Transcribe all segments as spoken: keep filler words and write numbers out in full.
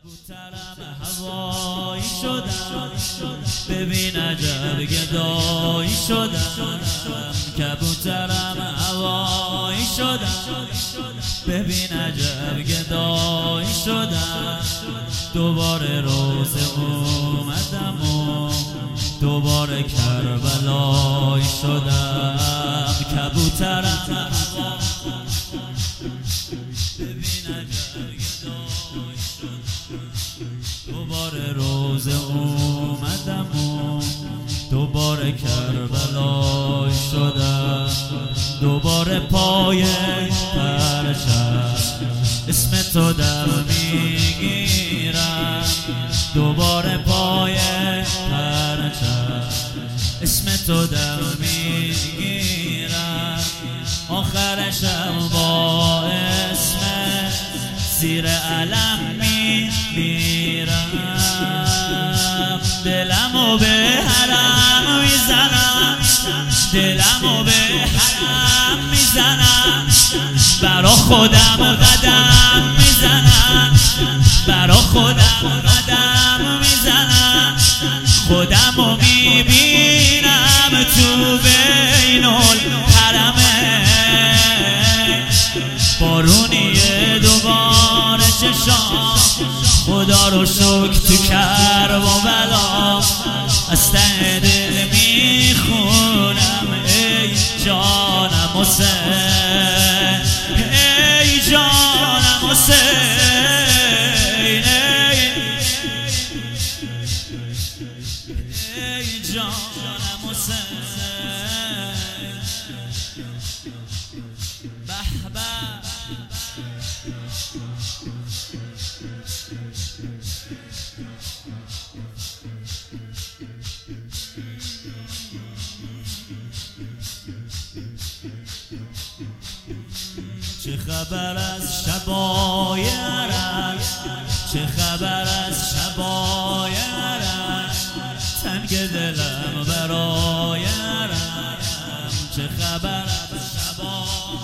کبوترم هوایی شدم، ببین عجب گدایی شدم. کبوترم هوایی شدم، ببین عجب گدایی شدم. دوباره روز اومدم و دوباره کربلایی شدم. کبوترم ببین عجب گدایی شدم. دوباره روز اومدم و دوباره کربلای شدم. دوباره پای پرچم اسم تو در میگیرم. دوباره پای پرچم اسم تو در میگیرم. آخرشم با اسم زیر علم میمیرم. دلمو به حرم میزنم، دلمو به حرم میزنم. برا خودم قدم میزنم، برا خودم قدم میزنم. خودمو میبینم تو بین الحرمه. بارونیه دوباره چشام، خدا رو شکر تو کرب و بلا. از ته دل میخونم ای جانم حسین، ای جانم حسین، ای جانم حسین. به به چه خبر از شبای عرب، چه خبر از شبای عرب. تنگ دلم برای عرب، چه خبر از شبای،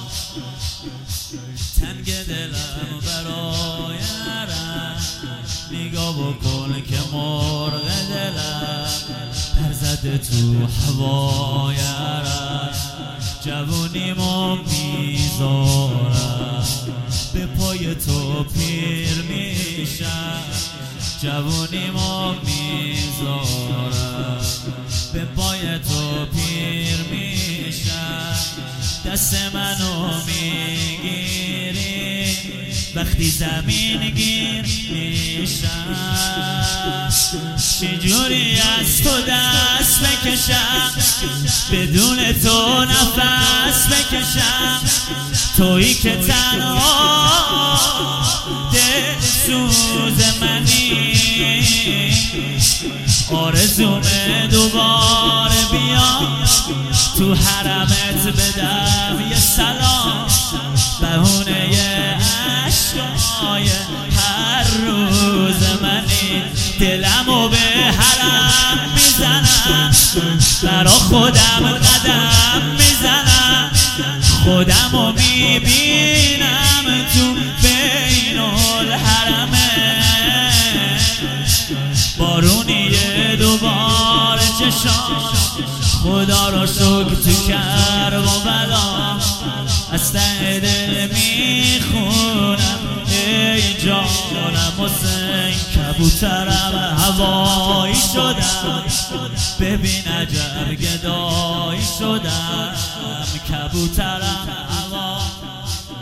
تنگ دلم برای عرب. نگاه بکن که مرغ دلم پر زده تو هوای عرب. جوونیمو میذارم به پای تو پیر میشم. جوونیمو میذارم به پای تو پیر میشم. دست منو میگیری وقتی زمین گیر میشم. چجوری از تو دست بکشم، بدون تو نفس بکشم. تویی که تنها دل سوز منی. آرزومه دوباره بیام تو حرمت بدم یه سلام. بهونه عشقای هر روز منی. دلمو به حرم میزنم، برا خودم قدم میزنم. خودمو میبینم تو بین الحرمه. بارونیه دوباره چشام، خدا رو شکر تو کرب و بلا. از ته دل میخونم ای جانم حسین. کبوترم هوایی شدم، ببین عجب گدایی شدم. کبوترم هوایی،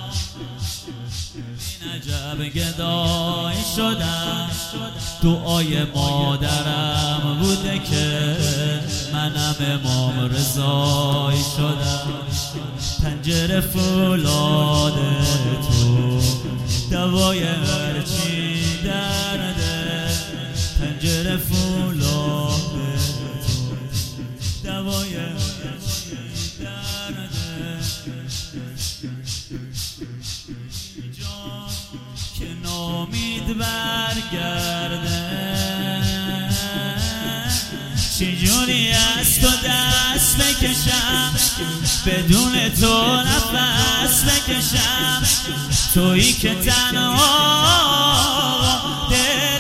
ببین عجب گدایی شدم. دعای مادرم بوده که منم امام رضایی شدم. پنجره فولاد تو دوای هرچی درده. پنجره فولاد تو دوای هرچی درده. جان که نامید برگرده. چجوری از تو دست بکشم، بدون تو نفس بکشم. تویی که تنها دل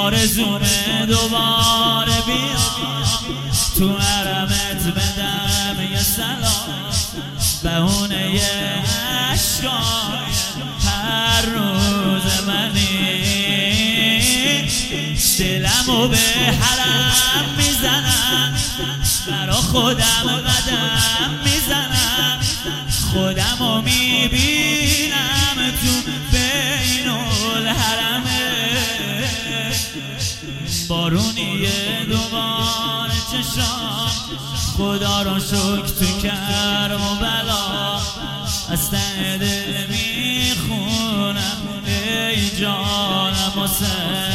آرزومه دوباره بیا تو حرمت بدم یه سلام بهونه یه عشقای هر روز منی دلمو به حرم میزنم برا خودم قدم میزنم خودمو میبینم تو بین الحرمه بارونیه دوباره چشام خدا رو شکر تو کرم و بلا از ته دل میخونم ای جانم حسین